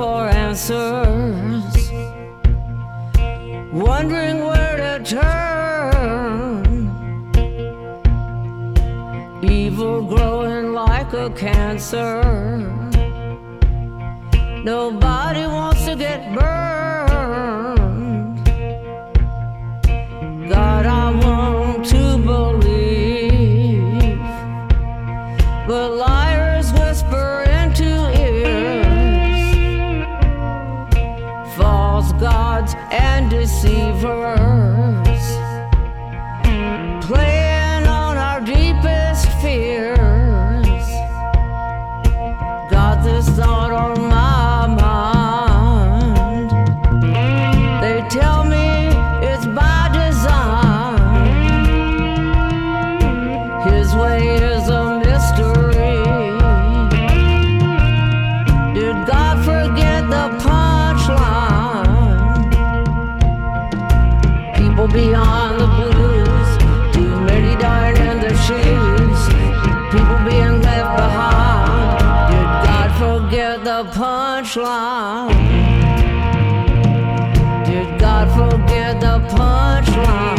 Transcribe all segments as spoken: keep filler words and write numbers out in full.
for answers, wondering where to turn. Evil growing like a cancer. Nobody wants to get burned. God, I want to believe, but liars whisper into ears, false gods and deceivers, playing on our deepest fears. Got this thought on my mind. They tell me it's by design. His way is a mystery. Did God forget the punchline? People beyond the blues, too many dying in their shoes, people being left behind. Did God forget the punchline? Did God forget the punchline?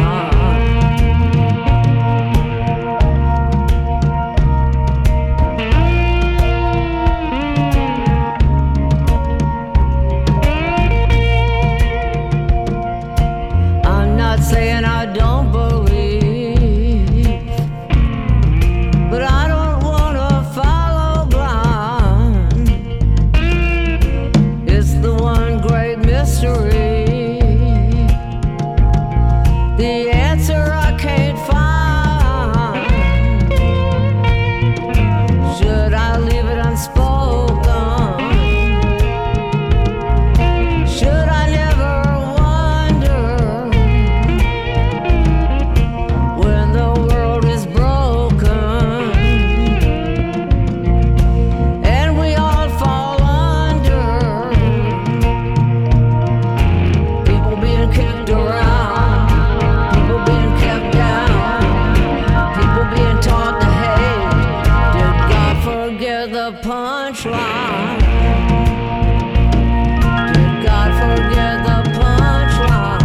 I'm not saying I don't believe, but I don't wanna follow blind. It's the one great mystery. The answer I can't find. Should I leave it unspoken? Should I never wonder when the world is broken and we all fall under? People being kicked around, people being kept down, people being taught to hate. Did God forget the punchline? Did God forget the punchline?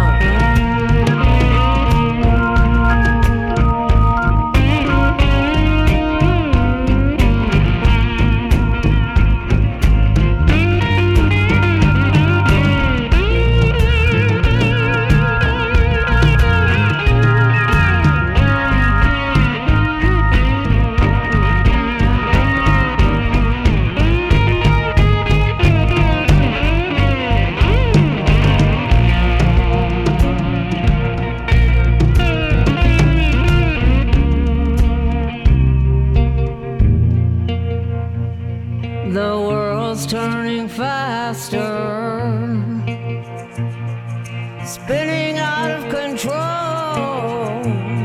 The world's turning faster, spinning out of control,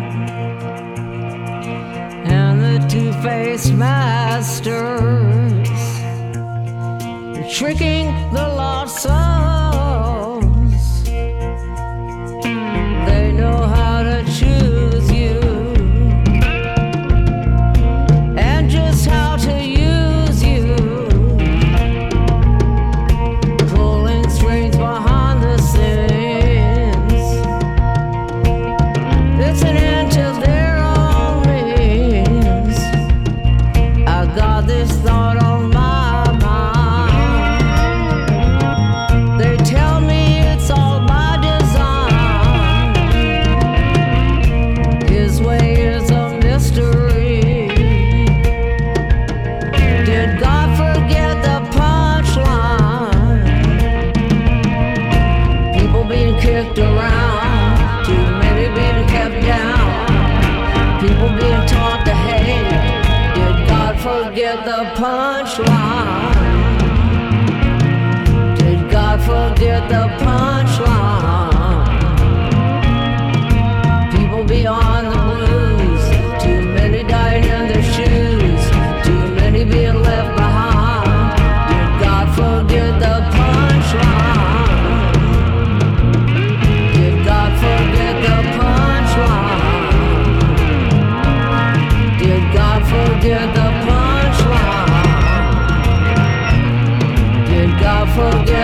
and the two-faced masters are tricking the lost souls. They know how to choose you and just how to use you, pulling strings behind the scenes. It's an end to their own means. I got this thought on my mind. They tell me it's all by design. His way is a mystery. Did God forget the punchline? People being kicked around, too many being kept down, people being taught to hate. Did God forget the punchline? Did God forget the punchline? People beyond the blues, too many dying in their shoes, too many being left behind. Did God forget the punchline? Did God forget the punchline? Did God forget the punchline? Did God forget.